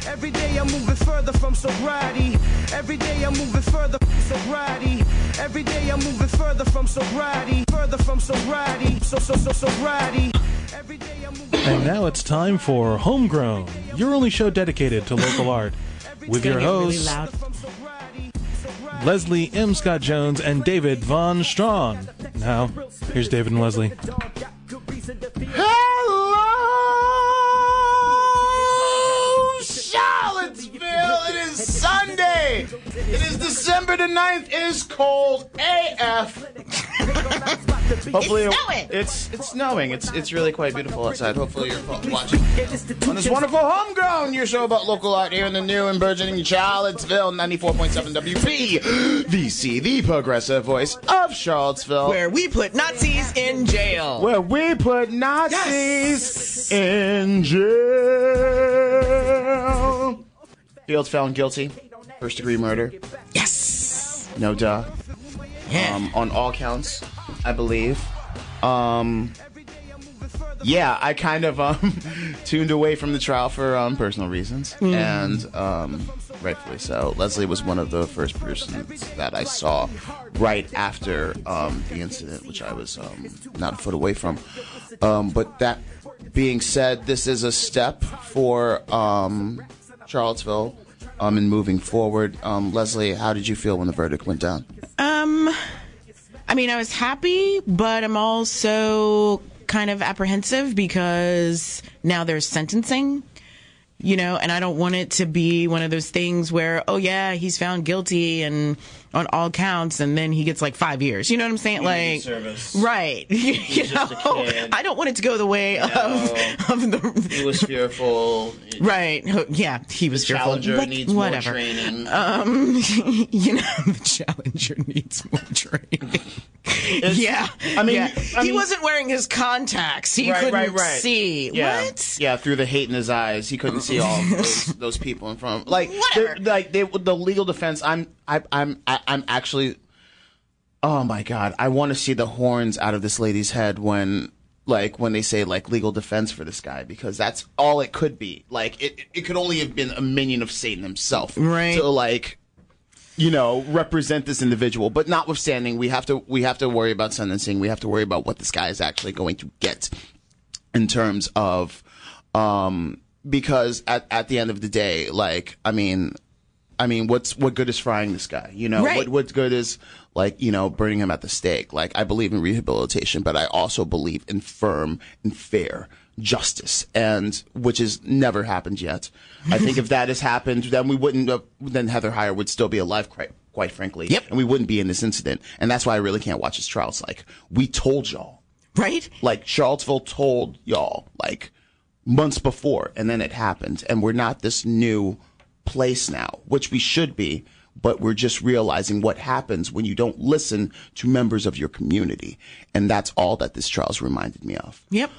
Every day I'm moving further from sobriety. Every day I'm moving further from sobriety. Every day I'm moving further from sobriety. Further from sobriety. Sobriety. Every day I'm moving. And now it's time for Homegrown, your only show dedicated to local art, with your hosts Leslie M. Scott Jones and David Von Strong. Now, here's David and Leslie. Hello, Charlottesville. It is Sunday. It is December the 9th. It is cold AF. Hopefully it's snowing. It's really quite beautiful outside. Hopefully you're watching on this wonderful Homegrown, your show about local art here in the new and burgeoning Charlottesville, 94.7 WPVC, the progressive voice of Charlottesville. Where we put Nazis in jail. Where we put Nazis in jail. Fields found guilty. First degree murder. Yes. No duh. Yeah. On all counts, I believe. Yeah, I kind of tuned away from the trial for personal reasons, and rightfully so. Leslie was one of the first persons that I saw right after the incident, which I was not a foot away from. But that being said, this is a step for Charlottesville in moving forward. Leslie, how did you feel when the verdict went down? I mean, I was happy, but I'm also kind of apprehensive because now there's sentencing, and I don't want it to be one of those things where, oh yeah, he's found guilty and on all counts, and then he gets like 5 years. You know what I'm saying? Like, service. Right. I don't want it to go the way of the. He was fearful. Right. Yeah, he was fearful. Challenger needs whatever. more training. The challenger needs more training. He wasn't wearing his contacts. He couldn't see. Yeah. What? Yeah, through the hate in his eyes, he couldn't see all of those people in front of him. Like, Whatever. the legal defense. I'm actually. Oh my God! I want to see the horns out of this lady's head when they say legal defense for this guy, because that's all it could be. Like, it could only have been a minion of Satan himself, right? To represent this individual. But notwithstanding, we have to worry about sentencing. We have to worry about what this guy is actually going to get in terms of, because at the end of the day, what good is frying this guy? Right. What good is burning him at the stake? I believe in rehabilitation, but I also believe in firm and fair justice, and which has never happened yet. I think if that has happened, then Heather Heyer would still be alive, quite frankly. Yep. And we wouldn't be in this incident. And that's why I really can't watch his trials. We told y'all. Right? Charlottesville told y'all, months before, and then it happened. And we're not this new place now, which we should be, but we're just realizing what happens when you don't listen to members of your community. And that's all that this trial's reminded me of. Yep.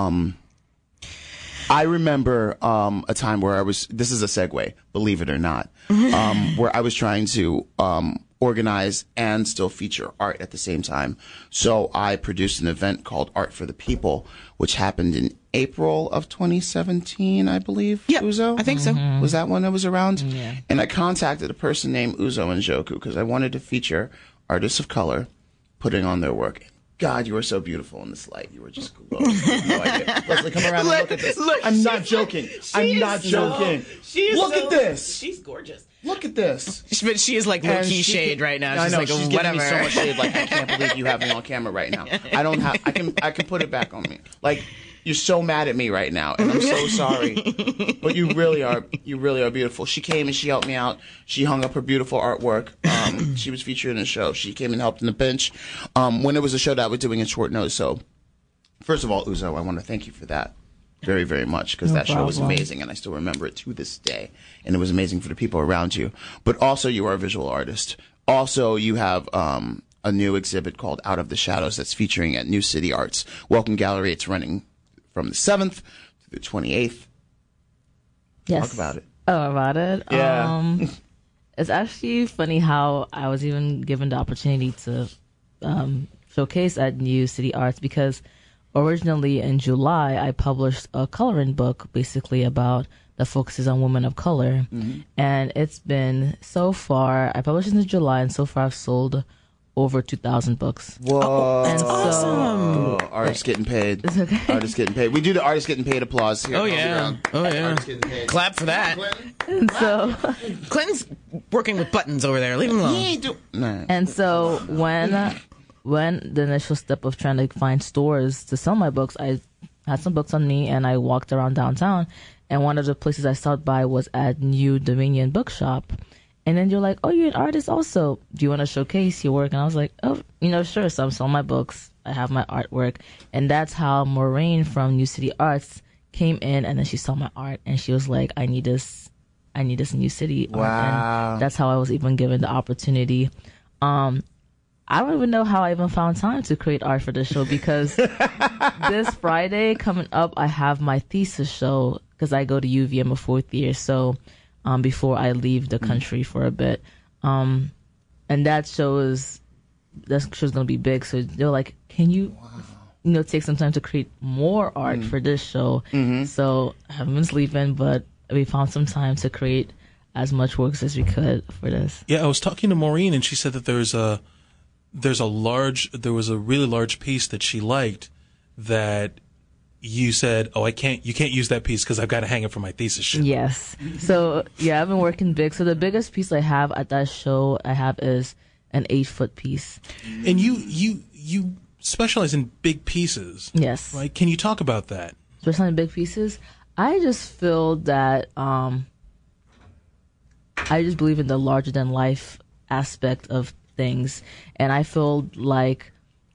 I remember a time where this is a segue, believe it or not, where I was trying to organize and still feature art at the same time. So I produced an event called Art for the People, which happened in April of 2017, I believe. Yeah, Uzo? I think so. Was that one that was around? Yeah. And I contacted a person named Uzo Njoku because I wanted to feature artists of color putting on their work. God, you were so beautiful in this light. You were just glowing. No idea. Leslie, come around and look at this. I'm not joking. I'm not joking. Look at this. She's gorgeous. Look at this. But she is low-key shade right now. I She's know, like, she's whatever. giving me so much shade. I can't believe you have me on camera right now. I can put it back on me. You're so mad at me right now, and I'm so sorry. But you really are beautiful. She came and she helped me out. She hung up her beautiful artwork. She was featured in a show. She came and helped in the bench when it was a show that I was doing in short notice. So, first of all, Uzo, I want to thank you for that very, very much, because that show was amazing, and I still remember it to this day. And it was amazing for the people around you. But also, you are a visual artist. Also, you have a new exhibit called Out of the Shadows that's featuring at New City Arts Welcome Gallery. It's running from the 7th to the 28th. Yes. Talk about it. Oh, about it? Yeah. It's actually funny how I was even given the opportunity to showcase at New City Arts, because originally in July, I published a coloring book basically about that focuses on women of color. And it's been, so far, I published in July, and so far I've sold over 2,000 books. Whoa. And so, Oh, artists getting paid. It's okay. Artists getting paid. We do the artists getting paid applause here. Oh, yeah. Oh, yeah. Artists getting paid. Clap for that. And so, Clinton's working with buttons over there. Leave him alone. He ain't do- Nah. and so when the initial step of trying to find stores to sell my books, I had some books on me, and I walked around downtown, and one of the places I stopped by was at New Dominion Bookshop. And then you're like, oh, you're an artist also. Do you want to showcase your work? And I was like, oh, sure. So I'm selling my books. I have my artwork. And that's how Maureen from New City Arts came in, and then she saw my art, and she was like, I need this New City art. Wow. And that's how I was even given the opportunity. I don't even know how I even found time to create art for this show, because this Friday coming up, I have my thesis show, because I go to UVM a fourth year. So before I leave the country for a bit. And that show's going to be big. So they're like, can you, take some time to create more art for this show? So I haven't been sleeping, but we found some time to create as much works as we could for this. Yeah, I was talking to Maureen, and she said that there was a really large piece that she liked that you said, you can't use that piece because I've got to hang it for my thesis show. Yes. So yeah, I've been working big. So the biggest piece I have at that show is an 8-foot piece. And you specialize in big pieces. Yes. Right? Can you talk about that? Especially in big pieces. I just feel that I just believe in the larger than life aspect of things, and I feel like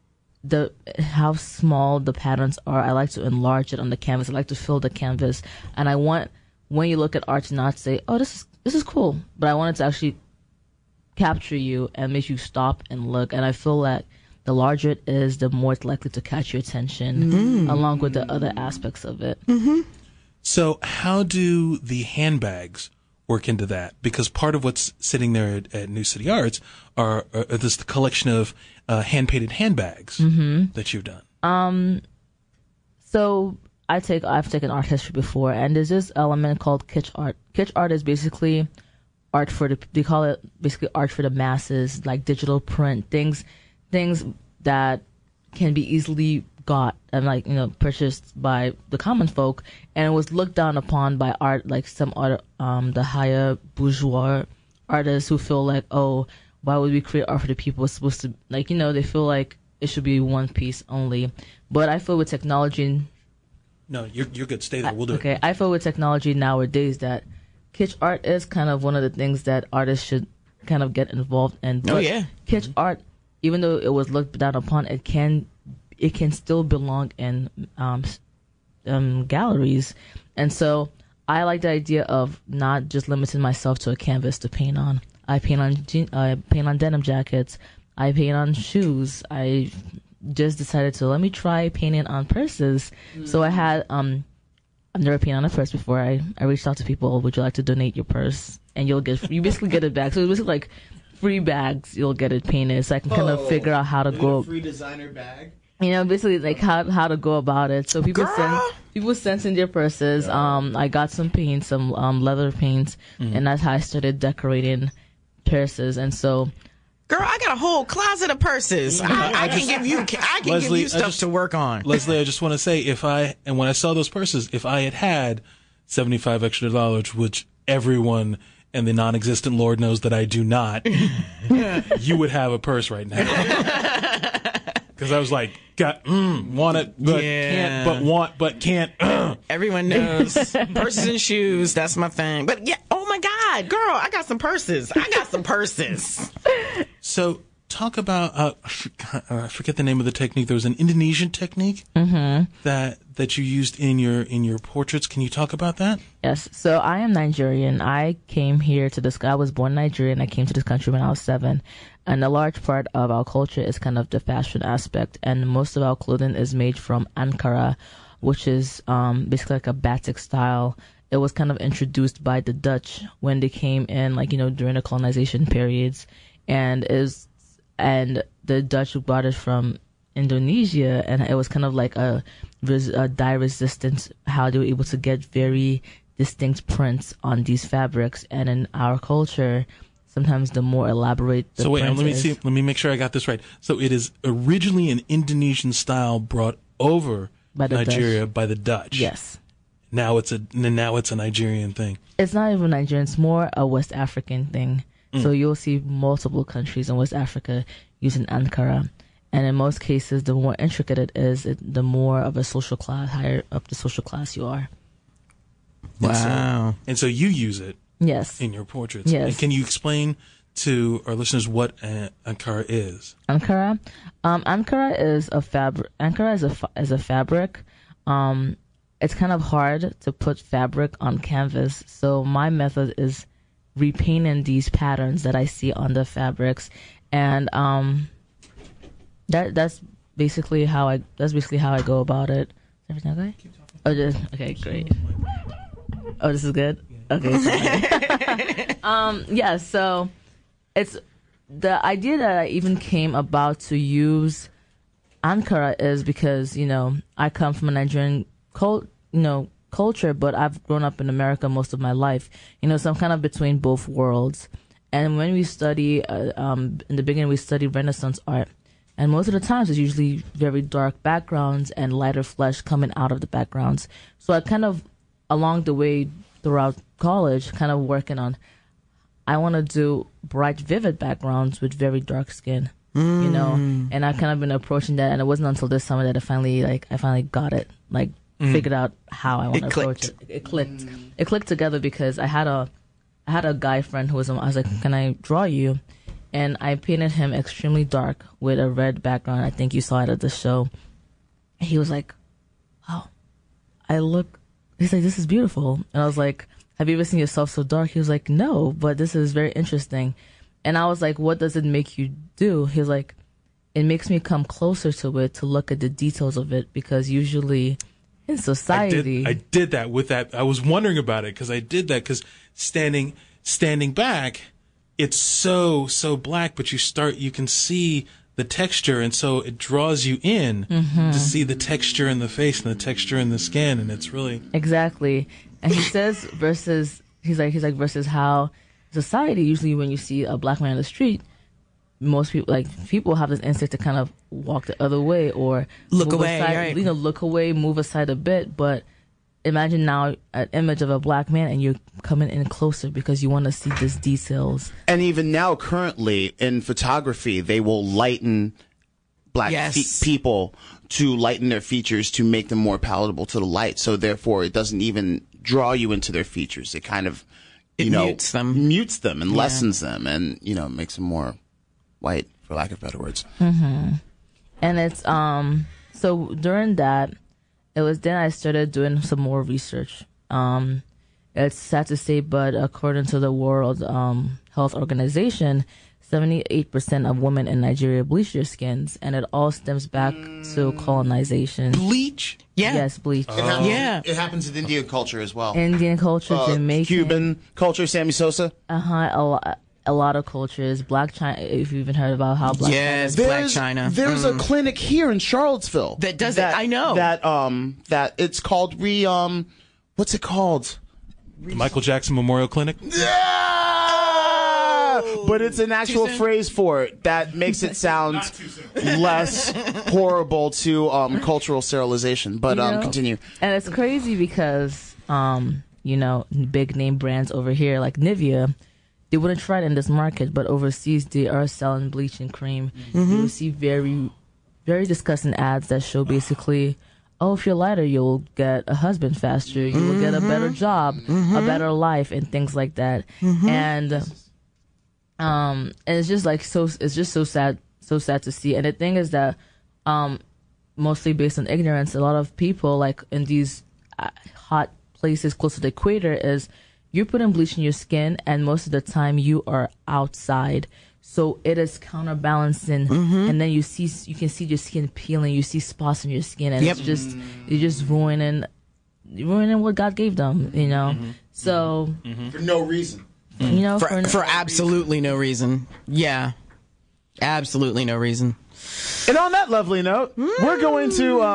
how small the patterns are, I like to enlarge it on the canvas. I like to fill the canvas, and I want, when you look at art, to not say, oh, this is cool, but I want it to actually capture you and make you stop and look. And I feel that the larger it is, the more it's likely to catch your attention, along with the other aspects of it. So how do the handbags work into that? Because part of what's sitting there at New City Arts are this the collection of hand-painted handbags that you've done. So I've taken art history before, and there's this element called kitsch art. Kitsch art is basically art they call it basically art for the masses, like digital print, things that can be easily got and purchased by the common folk, and it was looked down upon by art, like some other the higher bourgeois artists who feel like, oh, why would we create art for the people? It's supposed to, they feel like it should be one piece only. But I feel with technology, No, you're good. Stay there. We'll do it. okay, I feel with technology nowadays that kitsch art is kind of one of the things that artists should kind of get involved in. Oh, yeah. Kitsch art, even though it was looked down upon, it can still belong in galleries. And so I like the idea of not just limiting myself to a canvas to paint on. I paint on denim jackets. I paint on shoes. I just decided to let me try painting on purses. So I had I've never painted on a purse before. I reached out to people. Would you like to donate your purse? And you basically get it back. So it's basically like free bags. You'll get it painted. So I can kind of figure out how to go. Free designer bag. Basically like how to go about it. So people sent in their purses. I got some paint, some leather paints, and that's how I started decorating purses. And so, girl, I got a whole closet of purses. I can give you stuff to work on. Leslie, I just want to say, when I saw those purses, if I had $75 extra, which everyone and the non-existent Lord knows that I do not, you would have a purse right now. Because I was like, want it, but can't, but can't. Everyone knows purses and shoes. That's my thing. But yeah, oh my God, girl, I got some purses. So talk about, I forget the name of the technique. There was an Indonesian technique that you used in your portraits. Can you talk about that? Yes. So I am Nigerian. I came here I was born Nigerian. I came to this country when I was 7. And a large part of our culture is kind of the fashion aspect. And most of our clothing is made from Ankara, which is basically like a batik style. It was kind of introduced by the Dutch when they came in, during the colonization periods. And the Dutch brought it from Indonesia, and it was kind of like a dye resistance, how they were able to get very distinct prints on these fabrics. And in our culture, sometimes the more elaborate the So wait, print let me is. see. Let me make sure I got this right. So it is originally an Indonesian style brought over By the Nigeria by the Dutch. Yes. Now it's a Nigerian thing. It's not even Nigerian. It's more a West African thing. So you'll see multiple countries in West Africa using Ankara. And in most cases, the more intricate it is, the more of a social class, higher up the social class you are. Wow. And so you use it Yes. in your portraits. Yes. And can you explain to our listeners what Ankara is? Ankara. Ankara is a fabric. Ankara is a fabric. It's kind of hard to put fabric on canvas. So my method is repainting these patterns that I see on the fabrics, and that's basically how I go about it. Is everything okay? Oh, just okay, great. Oh, this is good. Okay. Yeah. So it's the idea that I even came about to use Ankara is because I come from a Nigerian culture, but I've grown up in America most of my life. So I'm kind of between both worlds. And when we study, in the beginning, we study Renaissance art. And most of the times it's usually very dark backgrounds and lighter flesh coming out of the backgrounds. So I kind of, along the way throughout college, kind of working on, I want to do bright, vivid backgrounds with very dark skin, and I've kind of been approaching that. And it wasn't until this summer that I finally got it, figured out how I want to approach it. It clicked. It clicked together because I had a guy friend who I was like, can I draw you? And I painted him extremely dark with a red background. I think you saw it at the show. He was like, wow, he's like, this is beautiful. And I was like, have you ever seen yourself so dark? He was like, no, but this is very interesting. And I was like, what does it make you do? He was like, it makes me come closer to it to look at the details of it, because usually in society. I did that with that. I was wondering about it because I did that because standing back, it's so black, but you can see the texture, and so it draws you in to see the texture in the face and the texture in the skin, and it's really exactly. And he says versus how society, usually when you see a black man on the street, most people have this instinct to kind of walk the other way or look away, aside, right? Look away, move aside a bit, but. Imagine now an image of a black man and you're coming in closer because you want to see these details. And even now, currently, in photography, they will lighten black people to lighten their features to make them more palatable to the light. So therefore, it doesn't even draw you into their features. It kind of, mutes them and lessens them and, makes them more white, for lack of better words. Mm-hmm. And it's, so during that, it was then I started doing some more research. It's sad to say, but according to the World Health Organization, 78% of women in Nigeria bleach their skins, and it all stems back to colonization. Bleach? Yeah. Yes, bleach. It happens in Indian culture as well. Indian culture, Jamaican. Cuban culture, Sammy Sosa? A lot of cultures. Black China, if you've even heard about how Black Black China. There's a clinic here in Charlottesville that does it. I know. That it's called what's it called? The Michael Jackson Memorial Clinic? Yeah! But it's an actual phrase for it that makes it sound less horrible to cultural sterilization. But continue. And it's crazy because, big name brands over here like Nivea, they wouldn't try it in this market, but overseas they are selling bleaching cream. You will see very, very disgusting ads that show basically, oh, if you're lighter, you'll get a husband faster, you will get a better job, a better life, and things like that. And it's just it's just so sad to see. And the thing is that, mostly based on ignorance, a lot of people in these hot places close to the equator is, you're putting bleach in your skin, and most of the time you are outside, so it is counterbalancing. And then you can see your skin peeling. You see spots in your skin, and it's just you're just ruining what God gave them. So for no reason. For absolutely no reason. Yeah, absolutely no reason. And on that lovely note, we're going to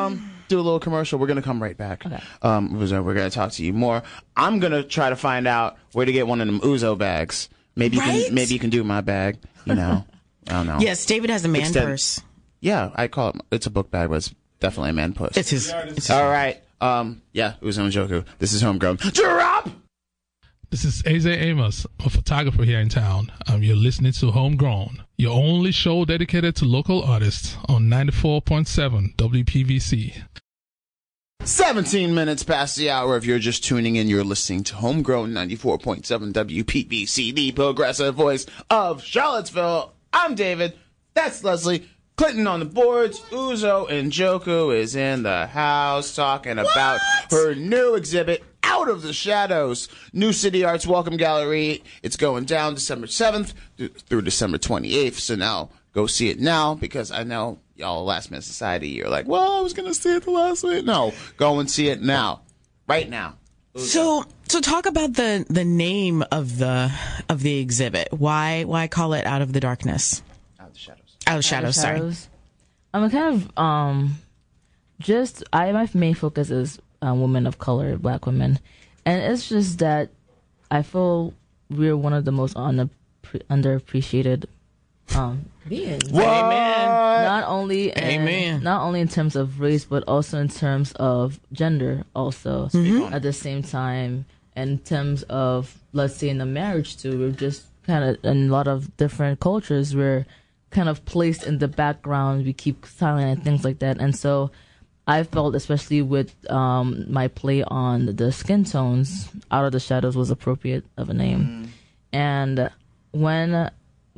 do a little commercial. We're gonna come right back. Okay. Uzo, we're gonna talk to you more. I'm gonna try to find out where to get one of them Uzo bags. Maybe you can do my bag. You know, I don't know. Yes, David has a man purse. Yeah, I call it. It's a book bag, but it's definitely a man puss. It's his. All right. Yeah, Uzo and Joku. This is Homegrown. Drop. This is AJ Amos, a photographer here in town. You're listening to Homegrown, your only show dedicated to local artists on 94.7 WPVC. 17 minutes past the hour. If you're just tuning in, you're listening to Homegrown 94.7 WPVC, the progressive voice of Charlottesville. I'm David. That's Leslie. Clinton on the boards. Uzo and Joku is in the house talking about her new exhibit, Out of the Shadows, New City Arts Welcome Gallery. It's going down December 7th through December 28th. So now go see it now, because I know y'all Last Minute Society, you're like, well, I was going to see it the last minute. No, go and see it now. Right now. So talk about the name of the exhibit. Why call it Out of the Darkness? Out of the Shadows. Out of Shadows, sorry. I'm kind of my main focus is women of color, Black women, and it's just that I feel we're one of the most underappreciated beings. What? Not only in terms of race, but also in terms of gender. Also, at the same time, in terms of, let's say, in the marriage too, we're just kind of in a lot of different cultures we're kind of placed in the background. We keep silent and things like that, and so I felt, especially with my play on the skin tones, Out of the Shadows was appropriate of a name. And when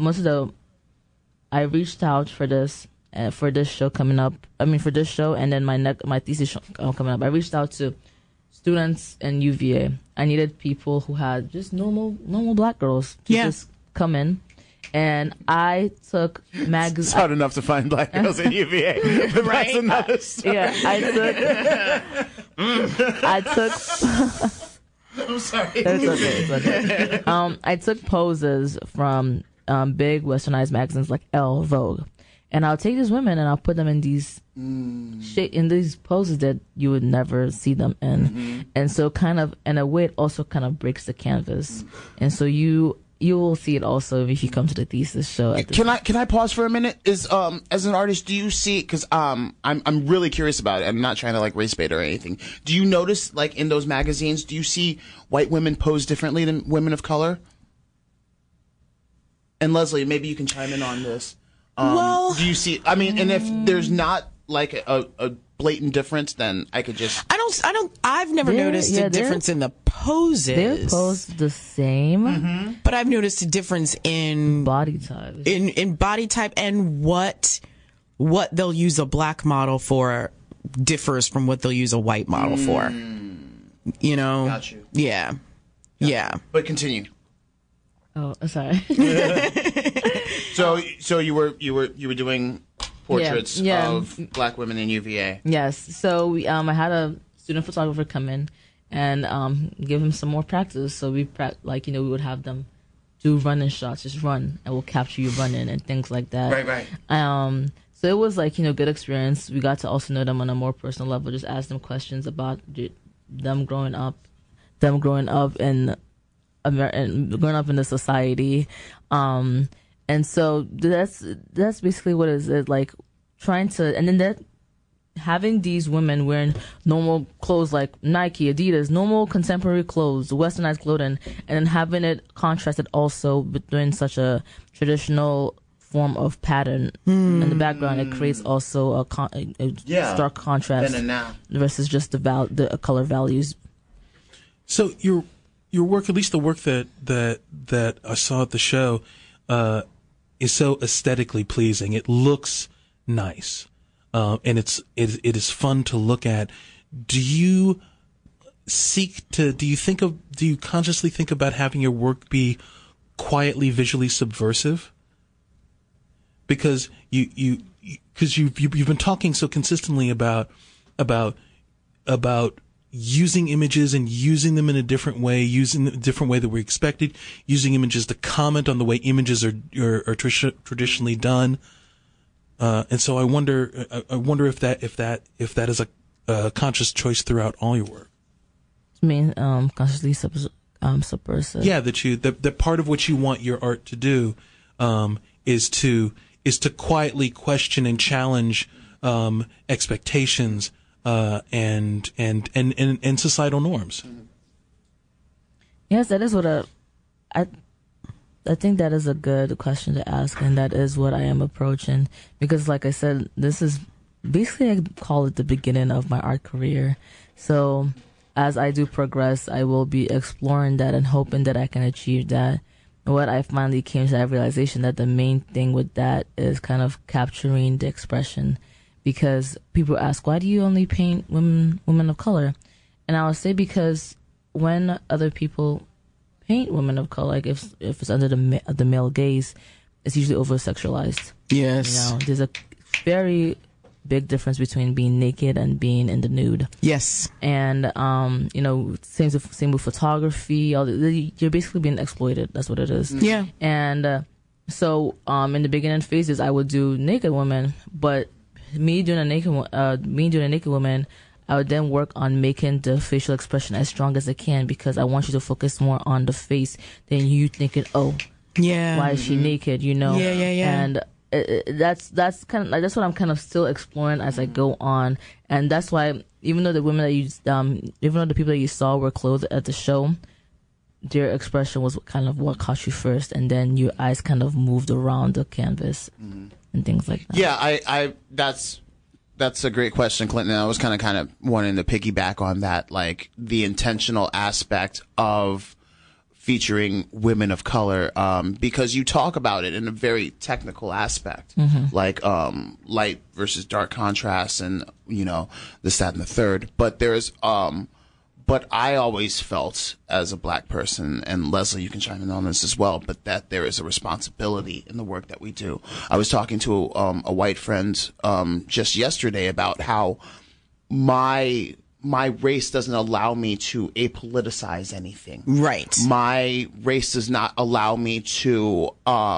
I reached out for this show coming up. For this show, and then my thesis show coming up. I reached out to students in UVA. I needed people who had just normal Black girls to just come in. And I took magazines. It's hard enough to find Black girls in UVA, but that's another story. Yeah, I took. I'm sorry. It's okay. I took poses from big westernized magazines like Elle, Vogue, and I'll take these women and I'll put them in these in these poses that you would never see them in, and so kind of in a way it also kind of breaks the canvas, and so you will see it also if you come to the thesis show. Can I pause for a minute? As an artist, do you see? Because I'm really curious about it. I'm not trying to like race bait or anything. Do you notice, like, in those magazines, do you see white women pose differently than women of color? And Leslie, maybe you can chime in on this. Well, do you see? I mean, and if there's not like a blatant difference, then I could just. I've never noticed a difference in the poses. They're posed the same, but I've noticed a difference in body type. In body type, and what they'll use a Black model for differs from what they'll use a white model for. You know. Got you. Yeah. But continue. Oh, sorry. So you were doing portraits of Black women in UVA. Yes. So I had a student photographer come in and give him some more practice. So we we would have them do running shots, just run, and we'll capture you running and things like that. Right. So it was good experience. We got to also know them on a more personal level. Just ask them questions about them growing up in the society, and so that's basically what it is, like trying to, and then that having these women wearing normal clothes like Nike, Adidas, normal contemporary clothes, westernized clothing, and then having it contrasted also between such a traditional form of pattern in the background, it creates also a stark contrast versus just the color values. So your work, at least the work that I saw at the show, is so aesthetically pleasing. It looks nice, and it is fun to look at. Do you consciously think about having your work be quietly visually subversive? Because you've been talking so consistently about using images and using them in a different way, using a different way that we expected, using images to comment on the way images are traditionally done. And so I wonder if that is conscious choice throughout all your work? I mean, consciously subversive. Yeah, that part of what you want your art to do is to quietly question and challenge expectations and societal norms. Yes, that is what I think that is a good question to ask, and that is what I am approaching. Because, like I said, this is basically, I call it the beginning of my art career. So as I do progress, I will be exploring that and hoping that I can achieve that. What I finally came to that realization that the main thing with that is kind of capturing the expression. Because people ask, why do you only paint women of color? And I would say because when other people paint women of color, like if it's under the male gaze, it's usually over sexualized. Yes. There's a very big difference between being naked and being in the nude. Yes. And same with photography. You're basically being exploited. That's what it is. Yeah. And so in the beginning phases, I would do naked women, but me doing a naked woman, I would then work on making the facial expression as strong as I can, because I want you to focus more on the face than you thinking, oh, yeah, why is she naked? Yeah. And that's kind of like, that's what I'm kind of still exploring as I go on. And that's why even though the women that even though the people that you saw were clothed at the show, their expression was kind of what caught you first, and then your eyes kind of moved around the canvas and things like that. Yeah, I that's a great question, Clinton. I was kind of wanting to piggyback on that, like the intentional aspect of featuring women of color, because you talk about it in a very technical aspect, like light versus dark contrast, and this, that, and the third. But there's but I always felt as a black person, and Leslie, you can chime in on this as well, but that there is a responsibility in the work that we do. I was talking to a white friend just yesterday about how my race doesn't allow me to apoliticize anything. Right. My race does not allow me to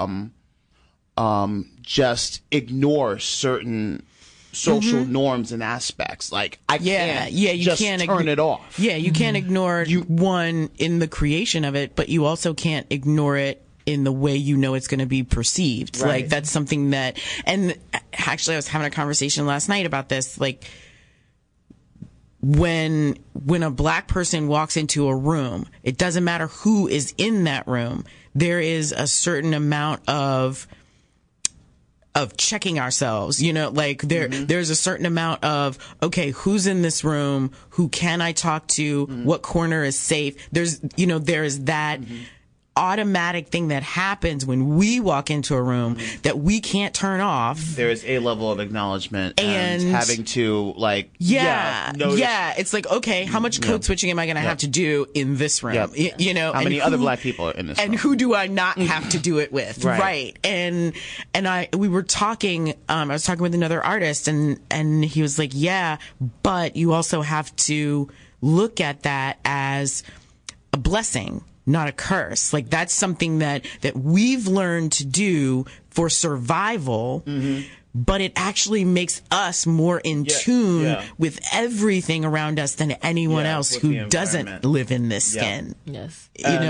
just ignore certain social norms and aspects. Like I can't turn it off. Yeah, you can't ignore one in the creation of it, but you also can't ignore it in the way it's going to be perceived. Right. Like that's something that, and actually I was having a conversation last night about this, like when a black person walks into a room, it doesn't matter who is in that room, there is a certain amount of checking ourselves, there's a certain amount of, okay, who's in this room? Who can I talk to? What corner is safe? There's that automatic thing that happens when we walk into a room that we can't turn off. There is a level of acknowledgement and having to notice. It's like, okay, how much code switching am I going to have to do in this room? How many other black people are in this room? And who do I not have to do it with? Right. And we were talking, I was talking with another artist, and he was like, yeah, but you also have to look at that as a blessing, not a curse. Like that's something that we've learned to do for survival, but it actually makes us more in tune with everything around us than anyone else who doesn't live in this skin. Yes.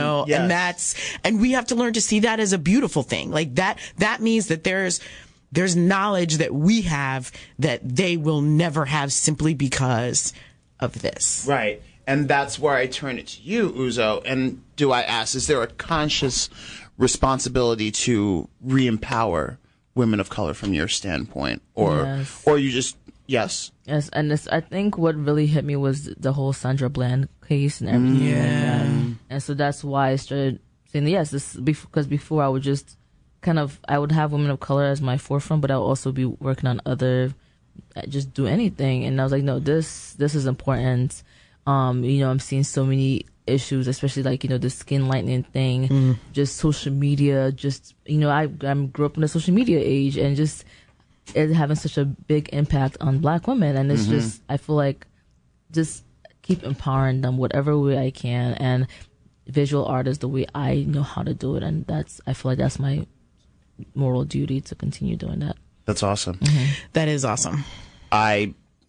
And we have to learn to see that as a beautiful thing. Like that means that there's knowledge that we have that they will never have simply because of this. Right. And that's where I turn it to you, Uzo. And do I ask, is there a conscious responsibility to re-empower women of color from your standpoint? Or you just, yes? Yes, and I think what really hit me was the whole Sandra Bland case and everything like that. And so that's why I started saying yes, because before I would just I would have women of color as my forefront, but I would also be working on just do anything. And I was like, no, this is important. I'm seeing so many issues, especially like, the skin lightening thing, just social media, I grew up in the social media age, and just it having such a big impact on black women. And it's just, I feel like just keep empowering them whatever way I can, and visual art is the way I know how to do it. And I feel like that's my moral duty to continue doing that. That's awesome. That is awesome. I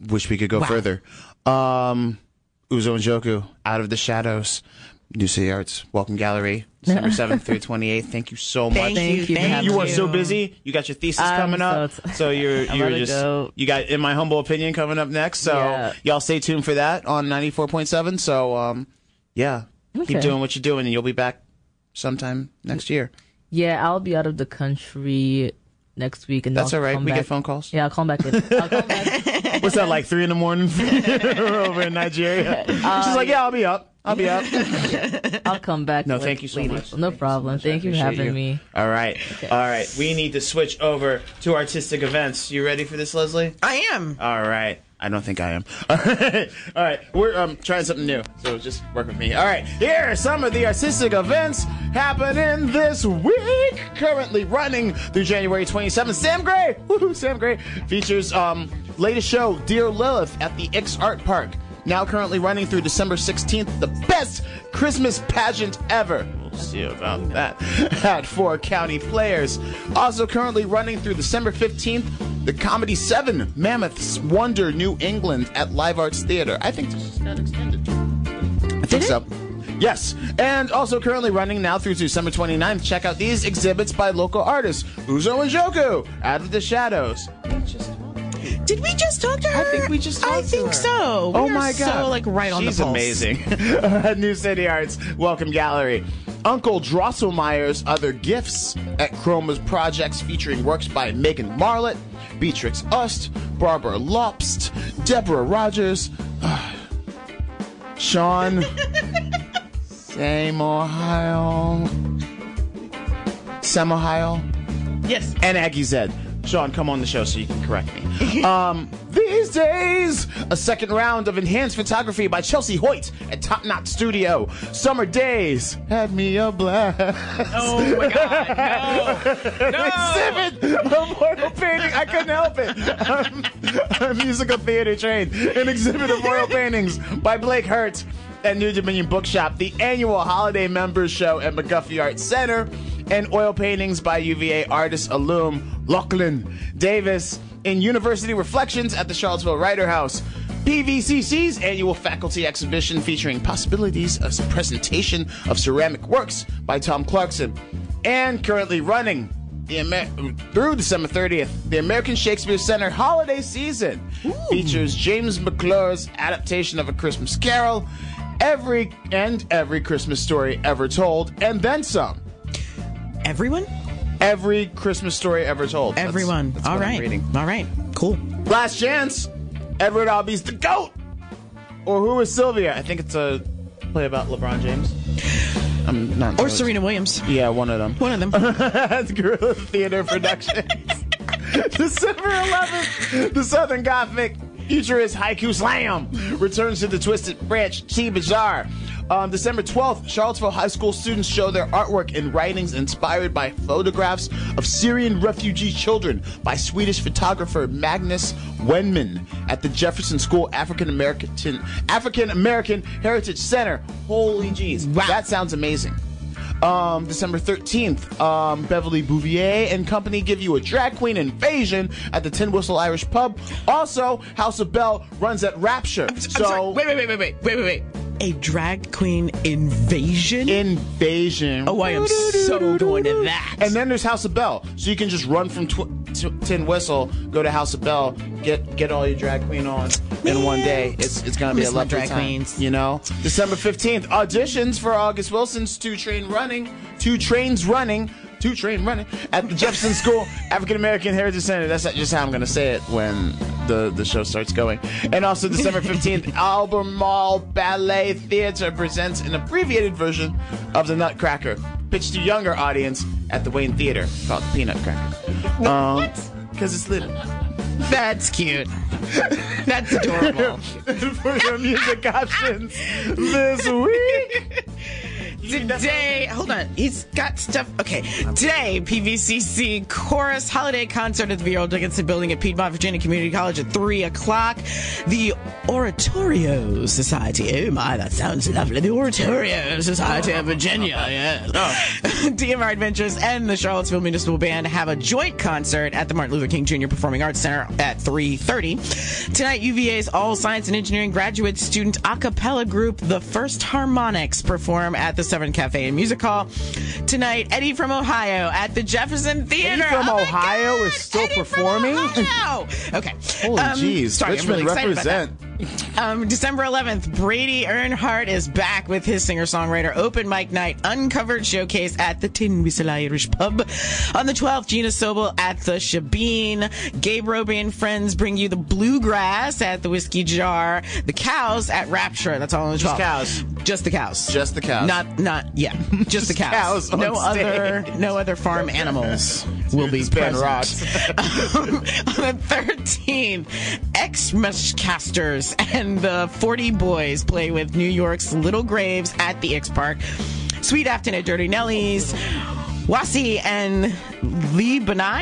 wish we could go further. Uzo and Joku, Out of the Shadows, New City Arts, Welcome Gallery, December 7th through 28th. Thank you so much. Thank you. You are so busy. You got your thesis coming up. So you got In My Humble Opinion coming up next. So y'all stay tuned for that on 94.7. So keep doing what you're doing, and you'll be back sometime next year. Yeah, I'll be out of the country next week, and that's I'll all right. come We back. get phone calls. Yeah, I'll come back. What's that, like 3 a.m. over in Nigeria? She's like, I'll be up. I'll come back. No, thank you so much. No problem. Thank you for having me. All right. Okay. All right. We need to switch over to artistic events. You ready for this, Leslie? I am. All right. I don't think I am. All right. We're trying something new, so just work with me. All right. Here are some of the artistic events happening this week. Currently running through January 27th. Sam Gray. Woohoo, Sam Gray features latest show, Dear Lilith, at the X Art Park. Now currently running through December 16th. The best Christmas pageant ever. We'll see about that at 4 County Players. Also currently running through December 15th. The Comedy 7 Mammoths Wonder New England at Live Arts Theater. I think this got extended. I think so. Yes. And also currently running now through December 29th. Check out these exhibits by local artists. Uzo and Joku, Out of the Shadows. Did we just talk to her? I think we just talked to her. I think so. Oh my God. So right on the pulse. She's amazing. New City Arts Welcome Gallery. Uncle Drosselmeyer's Other Gifts at Chroma's Projects, featuring works by Megan Marlett, Beatrix Ust, Barbara Lopst, Deborah Rogers, Sean Sam Ohio, Yes. and Aggie Zed. Sean, come on the show so you can correct me. These days, a second round of enhanced photography by Chelsea Hoyt at Top Knot Studio. Summer Days had me a blast. Oh my God! No! Exhibit of oil painting. I couldn't help it. A musical theater train. An exhibit of oil paintings by Blake Hurt at New Dominion Bookshop. The annual holiday members show at McGuffey Arts Center. And oil paintings by UVA artist alum Lachlan Davis in University Reflections at the Charlottesville Writer House. PVCC's annual faculty exhibition featuring possibilities as a presentation of ceramic works by Tom Clarkson. And currently running through December 30th, the American Shakespeare Center holiday season features James McClure's adaptation of A Christmas Carol, every Christmas story ever told, and then some. Everyone? Every Christmas story ever told. Everyone. That's all what right. I'm reading. All right. Cool. Last Chance. Edward Albee's The GOAT. Or Who is Sylvia? I think it's a play about LeBron James. I'm not. Or Serena Williams. Yeah, one of them. One of them. That's Guerrilla Theater Productions. December 11th, the Southern Gothic futurist Haiku Slam returns to the Twisted Branch Tea Bazaar. December 12th, Charlottesville High School students show their artwork and writings inspired by photographs of Syrian refugee children by Swedish photographer Magnus Wenman at the Jefferson School African American Heritage Center. Holy jeez. Wow. That sounds amazing. December 13th, Beverly Bouvier and company give you a drag queen invasion at the Tin Whistle Irish Pub. Also, House of Bell runs at Rapture. I'm sorry. Wait. A drag queen invasion? Oh, I am so going to that. And then there's House of Bell. So you can just run from Tin Whistle, go to House of Bell, get all your drag queen on in one day. It's going to be a lovely drag time. Queens. You know? December 15th, auditions for August Wilson's Two Trains Running at the Jefferson School African American Heritage Center. That's just how I'm going to say it when the show starts going. And also December 15th, Albemarle Ballet Theater presents an abbreviated version of The Nutcracker, pitched to younger audience at the Wayne Theater, called the Peanut Cracker. Because it's little. That's cute. That's adorable. For your music options this week, today, hold on, he's got stuff. Okay, today, PVCC Chorus Holiday Concert at the V.R. Dickinson Building at Piedmont Virginia Community College at 3 o'clock. The Oratorio Society. Oh my, that sounds lovely. The Oratorio Society of Virginia, yes. DMR Adventures and the Charlottesville Municipal Band have a joint concert at the Martin Luther King Jr. Performing Arts Center at 3:30. Tonight, UVA's All Science and Engineering graduate student a cappella group, The First Harmonics, perform at the Severn Cafe and Music Hall. Tonight, Eddie from Ohio at the Jefferson Theater. Eddie from Ohio is still Eddie performing? From Ohio. Okay. Holy jeez. Sorry, Richmond I'm really excited about represent. that. December 11th, Brady Earnhardt is back with his singer-songwriter open mic night uncovered showcase at the Tin Whistle Irish Pub. On the 12th, Gina Sobel at the Shabine. Gabe Roby and friends bring you the Bluegrass at the Whiskey Jar. The Cows at Rapture. That's all on the 12th. Just the cows. Just the cows. Just the cows. Cows No other farm animals will be present. On the 13th, X-Casters and the 40 Boys play with New York's Little Graves at the X Park. Sweet Afton at Dirty Nelly's. Wasi and Lee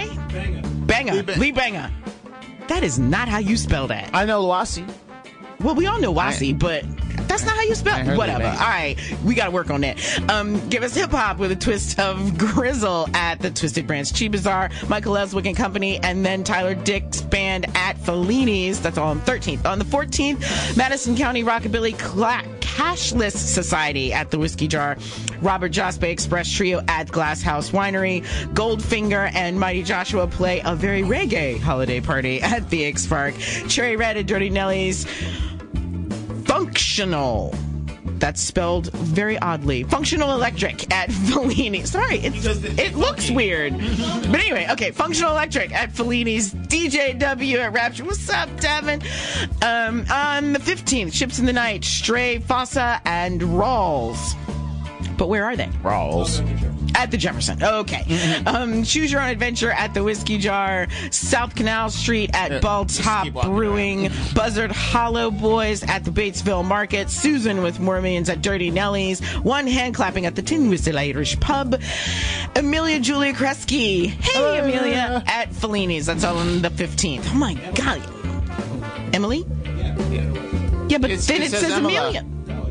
Banga. That is not how you spell that. I know Wasi. Well, we all know Wasi, but that's not how you spell it. Whatever. All right. We got to work on that. Give us hip-hop with a twist of Grizzle at the Twisted Branch Chi Bazaar, Michael Leswick and Company, and then Tyler Dick's band at Fellini's. That's all on the 13th. On the 14th, Madison County Rockabilly Cashless Society at the Whiskey Jar, Robert Jospe Express Trio at Glass House Winery, Goldfinger and Mighty Joshua play a very reggae holiday party at the X Park, Cherry Red at Dirty Nelly's, Functional. That's spelled very oddly. Functional Electric at Fellini. Sorry, it looks weird. But anyway, okay. Functional Electric at Fellini's. DJW at Rapture. What's up, Devin? On the 15th, Ships in the Night, Stray, Fossa, and Rawls. But where are they? Rawls. At the Jefferson. Okay. Choose Your Own Adventure at the Whiskey Jar. South Canal Street at Ball Top Brewing. Buzzard Hollow Boys at the Batesville Market. Susan with Mormons at Dirty Nelly's. One Hand Clapping at the Tin Whistle Irish Pub. Amelia Julia Kresge. Hey, Amelia. At Fellini's. That's all on the 15th. Oh, my God. Emily? Yeah, but then it says Amelia.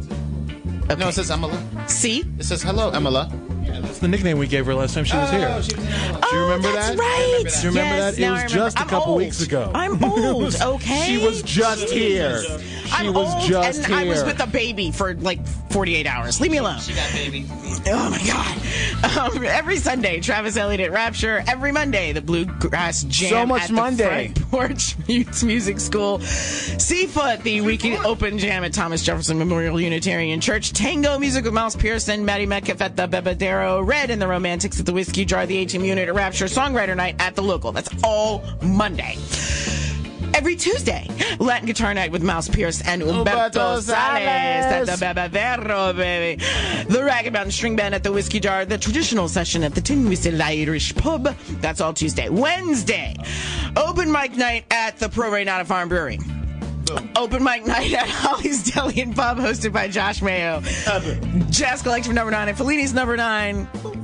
Okay. No, it says Emila. See? It says, hello, Emila. That's the nickname we gave her last time she was here. Do you remember that's that? Right. Do you remember that? It was just a couple weeks ago. I'm old, okay? She was just here. I'm old, and I was with a baby for like 48 hours. Leave me alone. She got baby. Oh my God. Every Sunday, Travis Elliott at Rapture. Every Monday, the Bluegrass Jam So much at the Monday. Front Porch Music School. Seafoot, the weekly open jam at Thomas Jefferson Memorial Unitarian Church. Tango music with Miles Pearson, Maddie Metcalf at the Bebedero. Red and the Romantics at the Whiskey Jar. The A-Team Unit at Rapture. Songwriter Night at the Local. That's all Monday. Every Tuesday, Latin Guitar Night with Mouse Pierce and Humberto Sales at the Bebedero, baby. The Ragged Mountain String Band at the Whiskey Jar. The traditional session at the Tin Whistle Irish Pub. That's all Tuesday. Wednesday, open mic night at the Pro Reynata Farm Brewery. Open mic night at Holly's Deli and Pub, hosted by Josh Mayo. Jazz Collection number 9 at Fellini's number 9.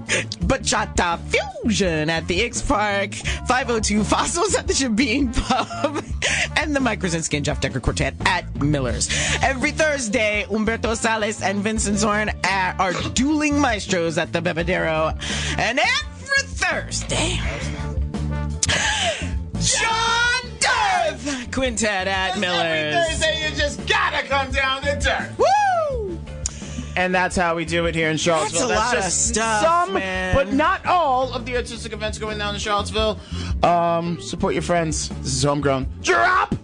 Bachata Fusion at the X Park. 502 Fossils at the Shabine Pub. And the Mike Krasinski and Jeff Decker Quartet at Miller's. Every Thursday, Humberto Sales and Vincent Zorn are dueling maestros at the Bebedero. And every Thursday, John Dirth Quintet at Miller's. Every Thursday, you just gotta come down to Dirth. Woo! And that's how we do it here in Charlottesville. That's a lot of stuff, man. But not all of the artistic events going down in Charlottesville. Support your friends. This is Homegrown. Drop!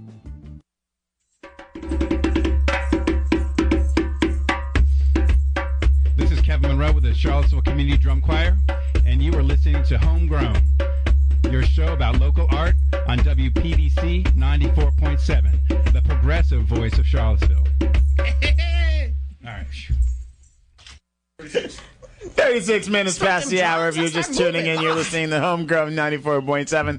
This is Kevin Monroe with the Charlottesville Community Drum Choir, and you are listening to Homegrown, your show about local art on WPVC 94.7, the progressive voice of Charlottesville. All right. 36 minutes past the hour. If you're just tuning in, you're listening to Homegrown 94.7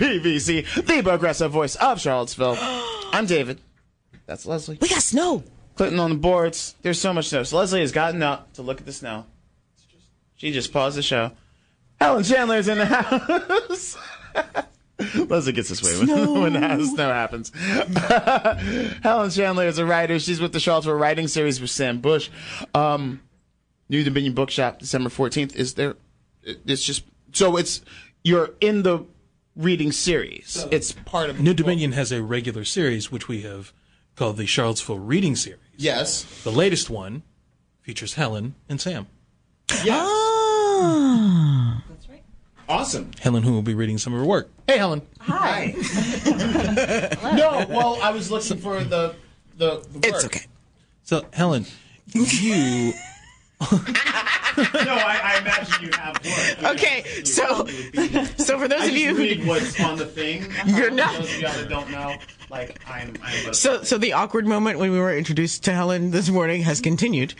WPVC, the progressive voice of Charlottesville. I'm David. That's Leslie. We got snow. Clinton on the boards. There's so much snow. So Leslie has gotten up to look at the snow. She just paused the show. Helen Chandler's in the house. Leslie gets this way when the snow happens. Helen Chandler is a writer. She's with the Charlottesville Writing Series with Sam Bush. New Dominion Bookshop, December 14th. Is there? It's just so you're in the reading series. So it's part of New Dominion has a regular series which we have called the Charlottesville Reading Series. Yes. The latest one features Helen and Sam. Yes. Oh. That's right. Awesome. Helen, who will be reading some of her work. Hey, Helen. Hi. No, well, I was looking for the It's work. okay. So, Helen, you... No, I imagine you have work. Okay, so for those of you read who what's on the thing. You're not- Those of you that don't know, like I'm so the awkward moment when we were introduced to Helen this morning has continued.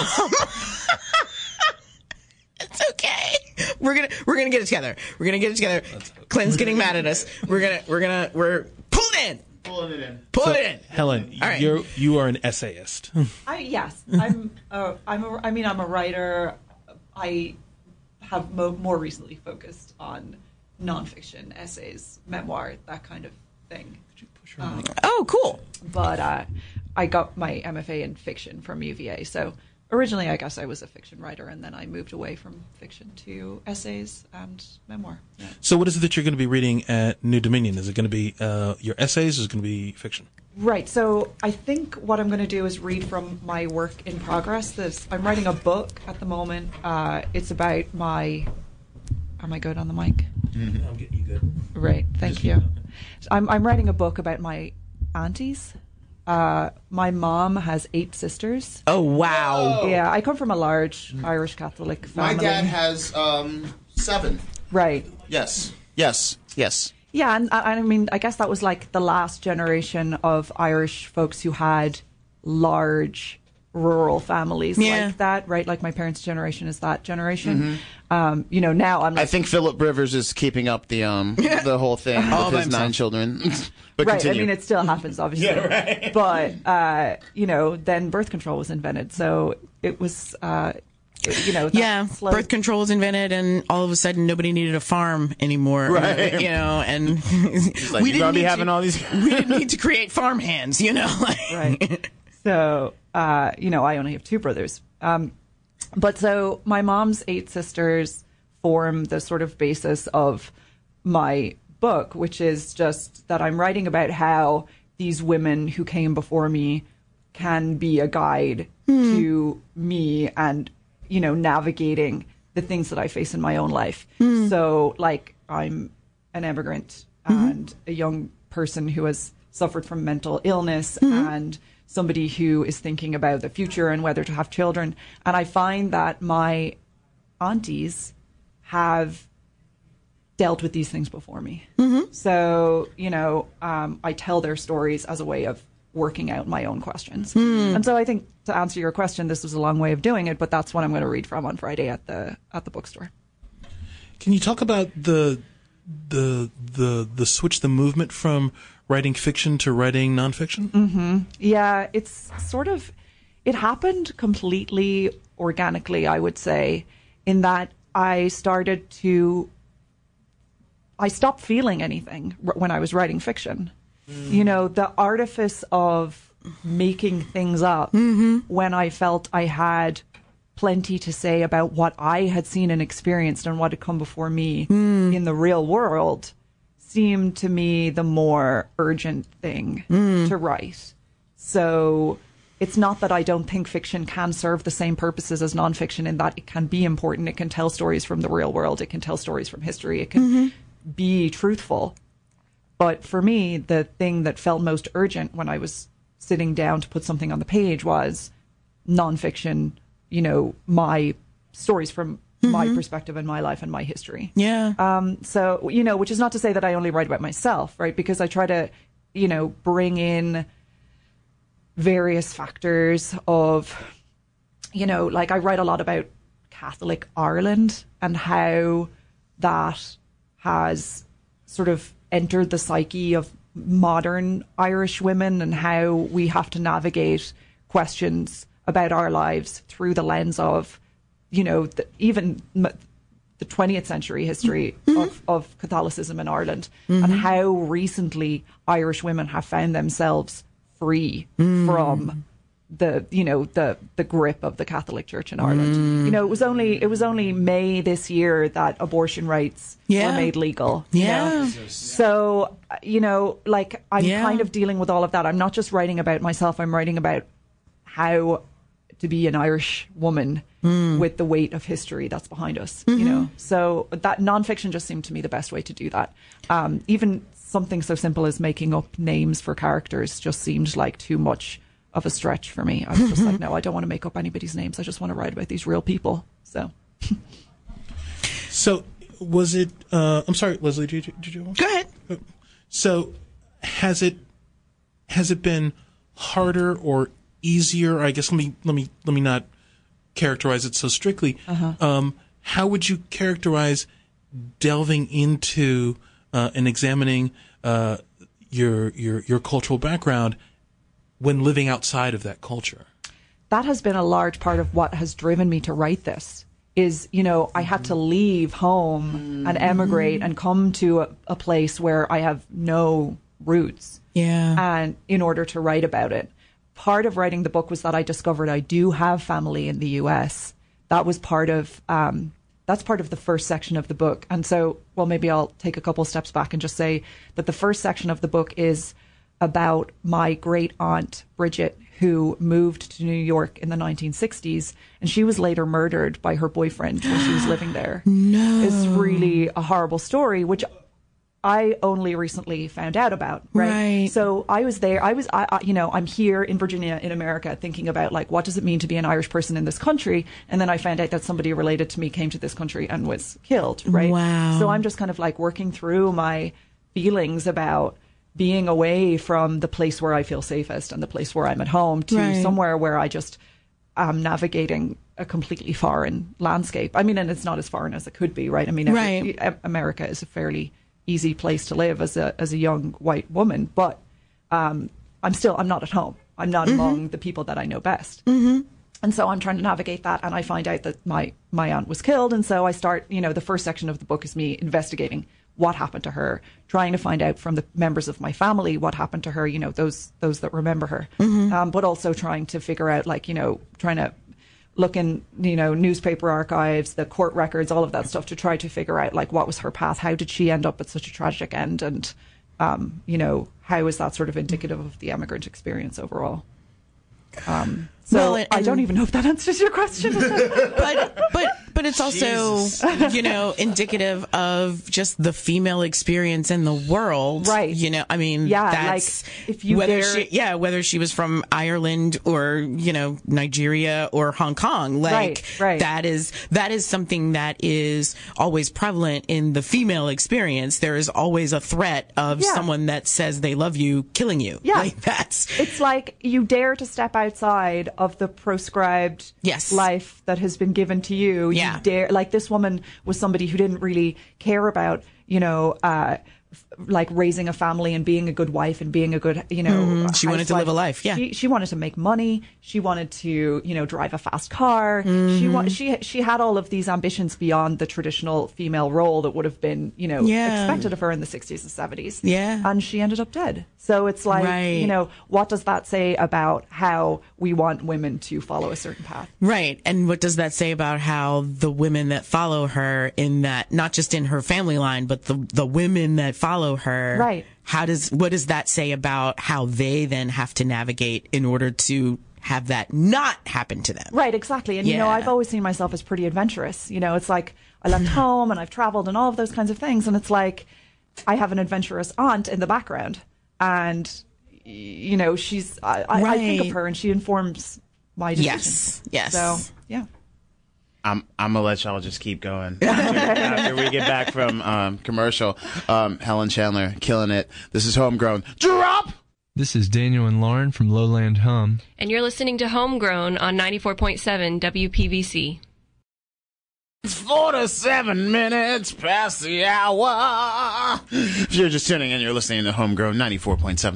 It's okay. We're gonna get it together. We're gonna get it together. Clinton's getting mad at us. We're pulling it in. pulling it in. Pull it in. Helen, All right. you are an essayist. Yes, I'm a writer. I have more recently focused on nonfiction, essays, memoir, that kind of thing. Oh, cool. But I got my MFA in fiction from UVA. So originally, I guess I was a fiction writer, and then I moved away from fiction to essays and memoir. Yeah. So what is it that you're going to be reading at New Dominion? Is it going to be your essays, or is it going to be fiction? Right. So I think what I'm going to do is read from my work in progress. I'm writing a book at the moment. It's about my... Am I good on the mic? Mm-hmm. I'm getting you good. Right. Thank you. I'm writing a book about my aunties. My mom has 8 sisters. Oh, wow. Yeah, I come from a large Irish Catholic family. My dad has 7. Right. Yes. Yeah, and I mean, I guess that was like the last generation of Irish folks who had large rural families like that, right? Like my parents' generation is that generation. Mm-hmm. Now I'm. I think Philip Rivers is keeping up the whole thing with his 9 children. But right. continue. I mean, it still happens, obviously. Yeah, right. But then birth control was invented, so it was. Birth control was invented, and all of a sudden nobody needed a farm anymore. Right. And like, we didn't need having all these. we didn't need to create farm hands, Right. So, I only have 2 brothers. But so my mom's 8 sisters form the sort of basis of my book, which is just that I'm writing about how these women who came before me can be a guide to me and, navigating the things that I face in my own life. So, like, I'm an immigrant and a young person who has suffered from mental illness and somebody who is thinking about the future and whether to have children. And I find that my aunties have dealt with these things before me. So, I tell their stories as a way of working out my own questions. And so I think, to answer your question, this was a long way of doing it, but that's what I'm going to read from on Friday at the bookstore. Can you talk about the switch, the movement from writing fiction to writing nonfiction? Yeah, it's sort of, it happened completely organically, I would say, in that I stopped feeling anything when I was writing fiction. The artifice of making things up when I felt I had plenty to say about what I had seen and experienced and what had come before me in the real world seemed to me the more urgent thing to write. So it's not that I don't think fiction can serve the same purposes as nonfiction in that it can be important. It can tell stories from the real world. It can tell stories from history. It can be truthful. But for me, the thing that felt most urgent when I was sitting down to put something on the page was nonfiction, my stories from my perspective and my life and my history. Yeah. So, which is not to say that I only write about myself, right? Because I try to, bring in various factors of, like I write a lot about Catholic Ireland and how that has sort of entered the psyche of modern Irish women and how we have to navigate questions about our lives through the lens of, you know, even the 20th century history of Catholicism in Ireland, and how recently Irish women have found themselves free from the, you know, the grip of the Catholic Church in Ireland. You know, it was only May this year that abortion rights were made legal. You know? So, you know, like, I'm kind of dealing with all of that. I'm not just writing about myself, I'm writing about how to be an Irish woman with the weight of history that's behind us, you know. So that nonfiction just seemed to me the best way to do that. Even something so simple as making up names for characters just seemed like too much of a stretch for me. I was just like, no, I don't want to make up anybody's names. I just want to write about these real people. So was it, I'm sorry, Leslie, did you want? Go ahead. So has it been harder or easier? I guess let me not characterize it so strictly. How would you characterize delving into and examining your cultural background when living outside of that culture? That has been a large part of what has driven me to write this. Is, you know, I had to leave home and emigrate and come to a place where I have no roots. And in order to write about it. Part of writing the book was that I discovered I do have family in the US. That was part of that's part of the first section of the book. And so, well, maybe I'll take a couple steps back and just say that the first section of the book is about my great aunt Bridget, who moved to New York in the 1960s, and she was later murdered by her boyfriend when she was living there. It's really a horrible story, which I only recently found out about, right? So I was there. I you know, I'm here in Virginia, in America, thinking about, like, what does it mean to be an Irish person in this country? And then I found out that somebody related to me came to this country and was killed, right? Wow. So I'm just kind of like working through my feelings about being away from the place where I feel safest and the place where I'm at home to somewhere where I just am navigating a completely foreign landscape. I mean, and it's not as foreign as it could be, right? I mean, America is a fairly easy place to live as a young white woman, but I'm not at home. I'm not among the people that I know best. And so I'm trying to navigate that, and I find out that my aunt was killed, and so I start, you know, the first section of the book is me investigating what happened to her, trying to find out from the members of my family what happened to her, you know, those that remember her, but also trying to figure out, like, you know, trying to look in, you know, newspaper archives, the court records, all of that stuff to try to figure out, like, what was her path? How did she end up at such a tragic end? And, you know, how is that sort of indicative of the immigrant experience overall? So I don't even know if that answers your question. but it's also, you know, indicative of just the female experience in the world. Right. You know, I mean, that's, like, if you whether she was from Ireland or, you know, Nigeria or Hong Kong, like, that is something that is always prevalent in the female experience. There is always a threat of someone that says they love you killing you. Yeah. Like, it's like you dare to step outside of the proscribed life that has been given to you. You dare, like, this woman was somebody who didn't really care about, you know, like raising a family and being a good wife and being a good, you know, she wanted to live a life. She wanted to make money. She wanted to, you know, drive a fast car. She had all of these ambitions beyond the traditional female role that would have been, you know, expected of her in the 60s and 70s. And she ended up dead. So it's like, you know, what does that say about how we want women to follow a certain path? Right. And what does that say about how the women that follow her, in that, not just in her family line, but the women that follow her? Right. What does that say about how they then have to navigate in order to have that not happen to them? Right, exactly. And, you know, I've always seen myself as pretty adventurous. You know, it's like I left home and I've traveled and all of those kinds of things. And it's like I have an adventurous aunt in the background. And, you know, I think of her and she informs my decisions. Yes. So, yeah. I'm gonna let y'all just keep going after we get back from commercial. Helen Chandler, killing it. This is Homegrown. Drop! This is Daniel and Lauren from Lowland Hum. And you're listening to Homegrown on 94.7 WPVC. It's 47 minutes past the hour. If you're just tuning in, you're listening to Homegrown 94.7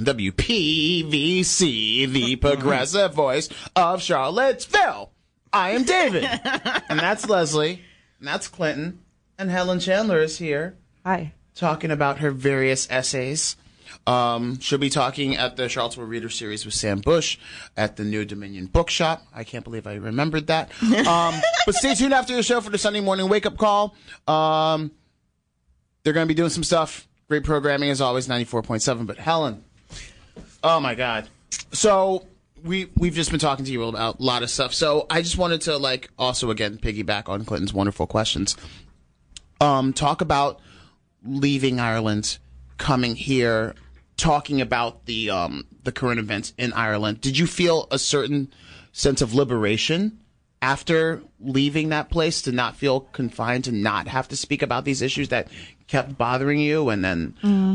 WPVC, the progressive voice of Charlottesville. I am David. And that's Leslie. And that's Clinton. And Helen Chandler is here. Hi. Talking about her various essays. She'll be talking at the Charlottesville Reader Series with Sam Bush at the New Dominion Bookshop. I can't believe I remembered that. But stay tuned after the show for the Sunday morning wake-up call. They're going to be doing some stuff. Great programming as always, 94.7. But Helen, oh my God. So we've just been talking to you about a lot of stuff. So I just wanted to also again piggyback on Clinton's wonderful questions. Talk about leaving Ireland, coming here, talking about the current events in Ireland. Did you feel a certain sense of liberation after leaving that place, to not feel confined, to not have to speak about these issues that kept bothering you? And then,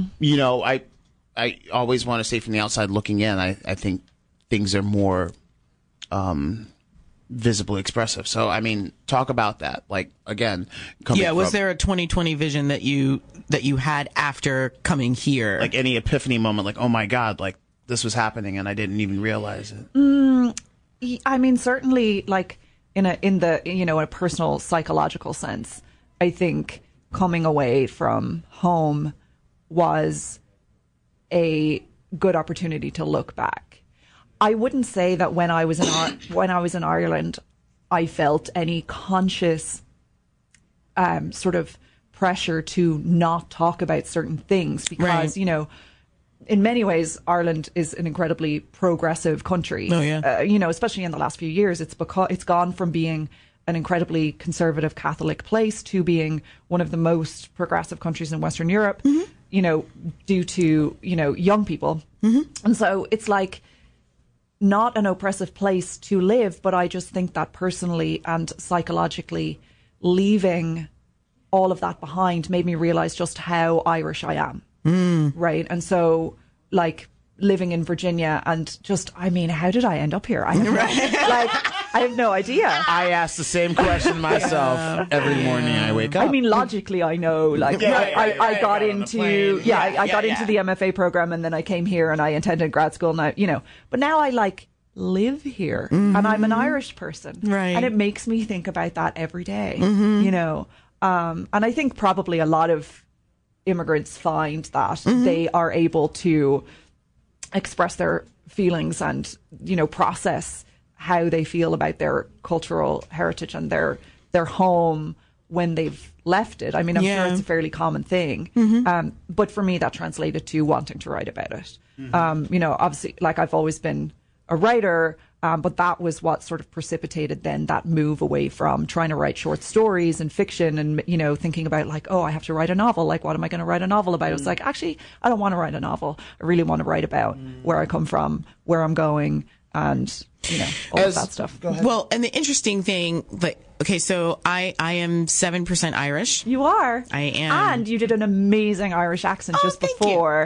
I always want to say from the outside looking in, I think things are more visibly expressive. So, I mean, talk about that. Again, was there a 2020 vision that you had after coming here? Any epiphany moment, oh my God, this was happening and I didn't even realize it? I mean, certainly, in a personal psychological sense, I think coming away from home was a good opportunity to look back. I wouldn't say that when I was in Ireland, I felt any conscious sort of pressure to not talk about certain things, because right. In many ways, Ireland is an incredibly progressive country. Oh, yeah. Especially in the last few years, it's gone from being an incredibly conservative Catholic place to being one of the most progressive countries in Western Europe. Mm-hmm. Due to young people, mm-hmm. And so it's not an oppressive place to live. But I just think that personally and psychologically, leaving all of that behind made me realize just how Irish I am. Right. And so living in Virginia and how did I end up here? I have no idea. I ask the same question myself every morning I wake up. I mean, logically, I know, I got into the MFA program, and then I came here and I attended grad school, and but now I live here, mm-hmm. and I'm an Irish person. Right. And it makes me think about that every day, mm-hmm. And I think probably a lot of immigrants find that mm-hmm. they are able to express their feelings and, process how they feel about their cultural heritage and their home when they've left it. I mean, I'm sure it's a fairly common thing. Mm-hmm. But for me, that translated to wanting to write about it. Mm-hmm. Obviously, I've always been a writer, but that was what sort of precipitated then that move away from trying to write short stories and fiction and, thinking about I have to write a novel. What am I going to write a novel about? It was actually, I don't want to write a novel. I really want to write about where I come from, where I'm going, and, all of that stuff. Go ahead. Well, and the interesting thing, so I am 7% Irish. You are. I am. And you did an amazing Irish accent just before.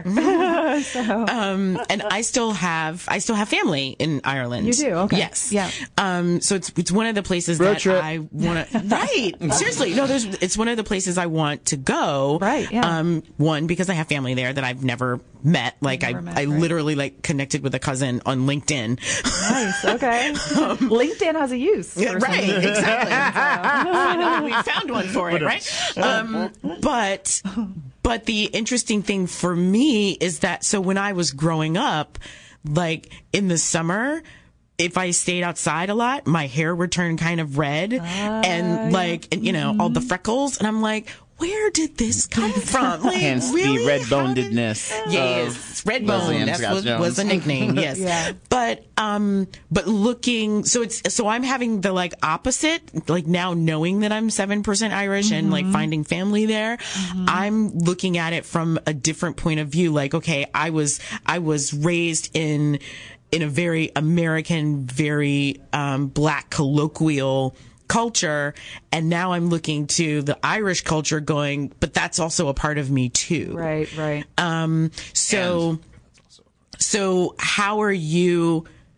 And I still have family in Ireland. You do? Okay. Yes. Yeah. So it's one of the places Road that trip. I want to, right. Seriously. No, it's one of the places I want to go. Right. Yeah. One, because I have family there that I've never met. I literally connected with a cousin on LinkedIn. Nice. Okay. LinkedIn has a use. Yeah, right. Exactly. We found one for it, right? But the interesting thing for me is that, so when I was growing up, in the summer, if I stayed outside a lot, my hair would turn kind of red and all the freckles. And I'm where did this come from? Hence really? the red-bonedness. Yes, red bone. That was a nickname. Yes, yeah. But looking, so I'm having the opposite. Now knowing that I'm 7% Irish mm-hmm. and finding family there, mm-hmm. I'm looking at it from a different point of view. Okay, I was raised in a very American, very Black colloquial culture, and now I'm looking to the Irish culture going, but that's also a part of me too. Right. So how are you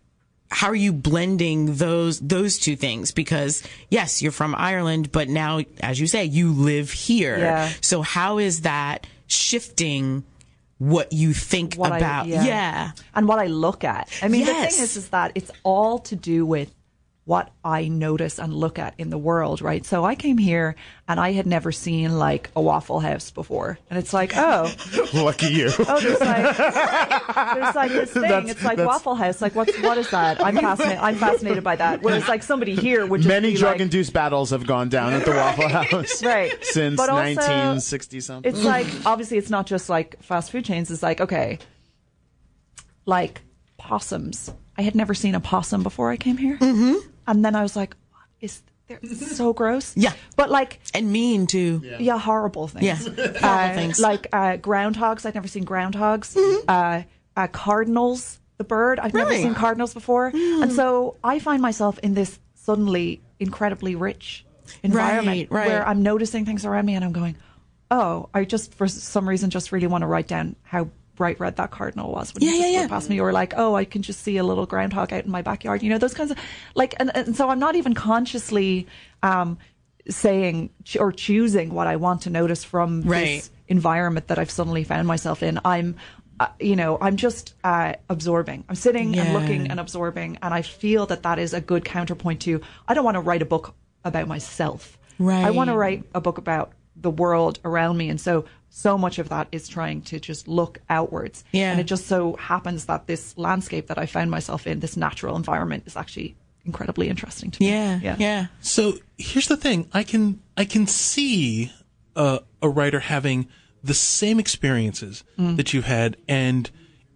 how are you blending those two things? Because yes, you're from Ireland, but now, as you say, you live here. Yeah. So how is that shifting what you think about? And what I look at. I mean, Yes. the thing is that it's all to do with what I notice and look at in the world, right? So I came here and I had never seen like a Waffle House before. And it's like, oh, Lucky you. there's like this thing. It's like Waffle House. Like, what is that? I'm fascinated by that. Whereas like somebody here would just Many be drug-induced battles have gone down at the Waffle House. Right. Since But also, 1960 something. It's like, obviously it's not just like fast food chains. It's like, okay, like possums. I had never seen a possum before I came here. Mm-hmm. And then I was like, what is there? It's so gross. Yeah. But like, And mean too. yeah, horrible things. Yeah. Horrible things. Like groundhogs. I'd never seen groundhogs. Cardinals, the bird. I've never Really? seen cardinals before. And so I find myself in this suddenly incredibly rich environment Right. where I'm noticing things around me and I'm going, oh, I just, for some reason, just really want to write down how bright red that cardinal was when you just flew past me, or like, oh, I can just see a little groundhog out in my backyard, you know, those kinds of like, and so I'm not even consciously saying or choosing what I want to notice from this environment that I've suddenly found myself in. I'm just absorbing. I'm sitting and looking and absorbing, and I feel that is a good counterpoint to, I don't want to write a book about myself. Right. I want to write a book about the world around me, and so much of that is trying to just look outwards. Yeah. And it just so happens that this landscape that I found myself in, this natural environment, is actually incredibly interesting to me. Yeah. So here's the thing: I can see a writer having the same experiences that you've had, and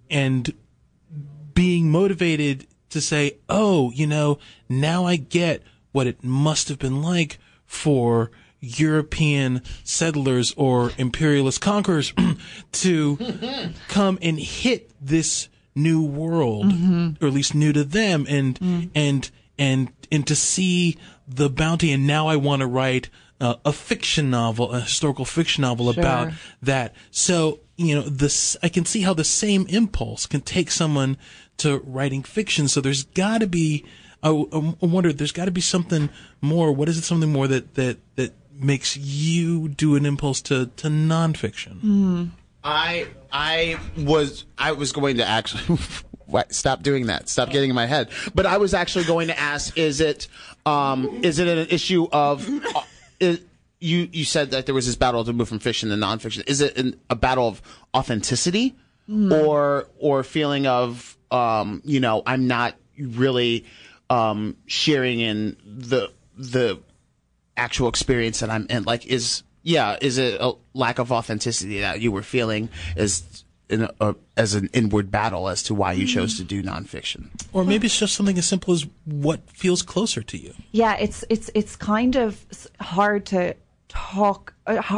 being motivated to say, oh, now I get what it must have been like for European settlers or imperialist conquerors to come and hit this new world, or at least new to them, and to see the bounty. And now I want to write a fiction novel, a historical fiction novel about that. So, I can see how the same impulse can take someone to writing fiction. So there's got to be, I wonder, there's got to be something more. What is it? Something more that makes you do an impulse to nonfiction? I was going to actually stop doing that. Stop getting in my head. But I was actually going to ask: is it an issue of? You said that there was this battle to move from fiction to nonfiction. Is it a battle of authenticity, or feeling of I'm not really sharing in the actual experience that I'm in? Like, is it a lack of authenticity that you were feeling as an inward battle as to why you chose to do nonfiction? Or maybe it's just something as simple as what feels closer to you. Yeah, it's kind of hard to talk,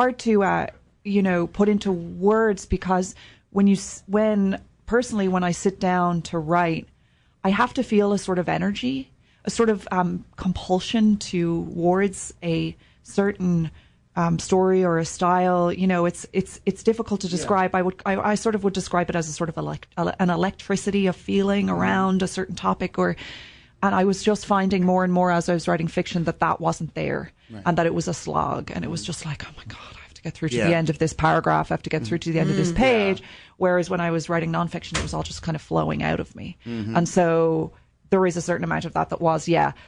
put into words, because when I sit down to write, I have to feel a sort of energy, a sort of compulsion towards a certain story or a style. It's difficult to describe. Yeah. I sort of would describe it as a sort of an electricity of feeling around a certain topic, and I was just finding more and more as I was writing fiction that wasn't there, and that it was a slog, and it was just like, oh my God, I have to get through to the end of this paragraph, I have to get through to the end of this page. Whereas when I was writing nonfiction, it was all just kind of flowing out of me. And so there is a certain amount of that was,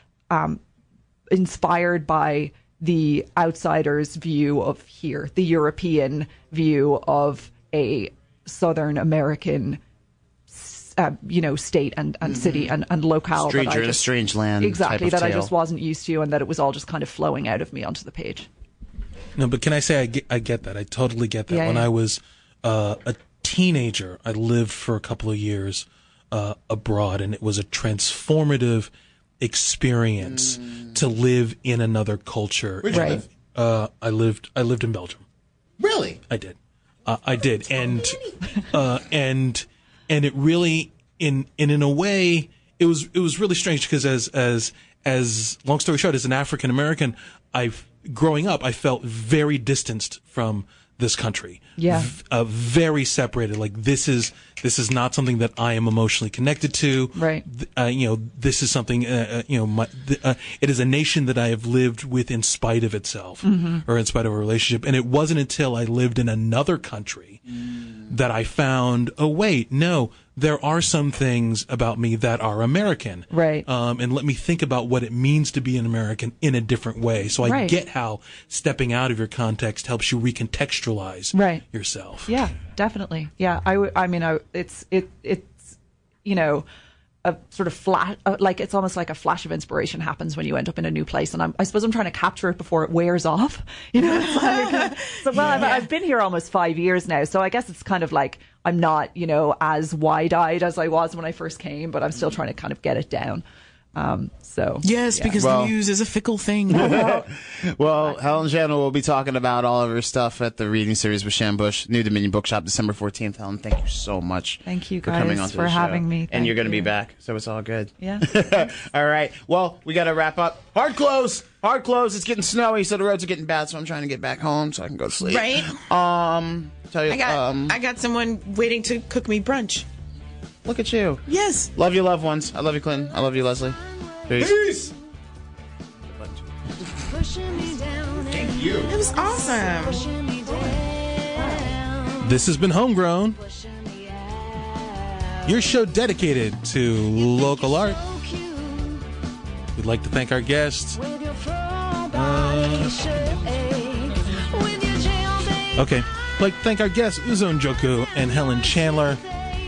inspired by the outsider's view of here, the European view of a Southern American, state and city and locale. Stranger in a strange land. Exactly, that tale. I just wasn't used to, and that it was all just kind of flowing out of me onto the page. No, but can I say I get that. I totally get that. When I was a teenager, I lived for a couple of years abroad, and it was a transformative experience to live in another culture. Where'd you live? I lived in Belgium. Really? I did. I did, and it really, in a way, it was really strange, because as long story short, as an African American, growing up, I felt very distanced from this country. Yeah. Very separated. Like this is not something that I am emotionally connected to. Right. This is something, it is a nation that I have lived with in spite of itself, or in spite of a relationship. And it wasn't until I lived in another country that I found, oh wait, no, there are some things about me that are American. Right. And let me think about what it means to be an American in a different way. So I get how stepping out of your context helps you recontextualize yourself. Yeah, definitely. Yeah. It's a sort of flash, like it's almost like a flash of inspiration happens when you end up in a new place. And I suppose I'm trying to capture it before it wears off. It's like, I've been here almost 5 years now. So I guess it's kind of like, I'm not, as wide-eyed as I was when I first came, but I'm still trying to kind of get it down. Because the muse is a fickle thing. Well, Helen Chandler will be talking about all of her stuff at the reading series with Shan Bush, New Dominion Bookshop, December 14th. Helen, thank you so much. Thank you for guys coming on to for the show. having me. And you're going to be back, so it's all good. Yeah. All right. Well, we got to wrap up. Hard close. It's getting snowy, so the roads are getting bad. So I'm trying to get back home so I can go to sleep. Right. Tell you, I got someone waiting to cook me brunch. Look at you. Yes. Love you, loved ones. I love you, Clinton. I love you, Leslie. Peace. Thank you. It was awesome. This has been Homegrown, your show dedicated to local art. We'd like to thank our guests. Like to thank our guests, Uzo Njoku and Helen Chandler.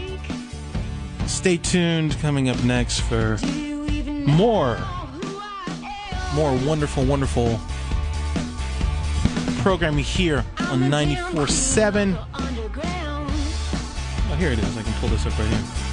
Stay tuned. Coming up next for more wonderful programming here on 94.7. Oh, here it is. I can pull this up right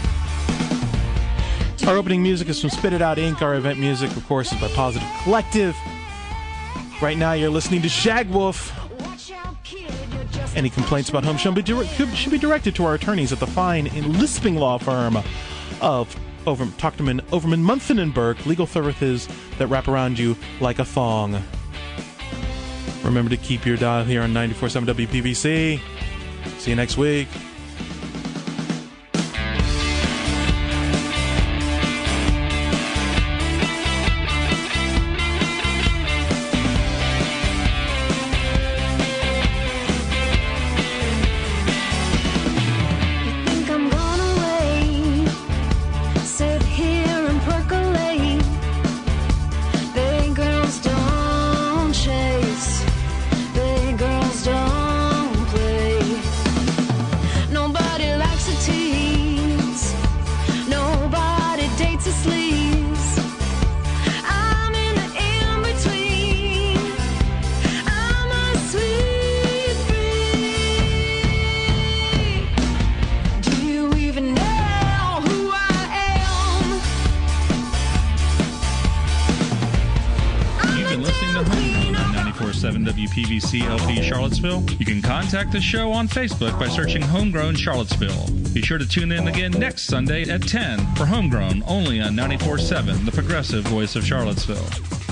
here. Our opening music is from Spit It Out Inc. Our event music, of course, is by Positive Collective. Right now, you're listening to Shagwolf. Any complaints about Home should be directed to our attorneys at the fine and lisping law firm of Tochterman, Overman, Munthin and Burke, legal services that wrap around you like a thong. Remember to keep your dial here on 94.7 WPVC. See you next week. WPVC LP Charlottesville. You can contact the show on Facebook by searching Homegrown Charlottesville. Be sure to tune in again next Sunday at 10 for Homegrown, only on 94.7, the progressive voice of Charlottesville.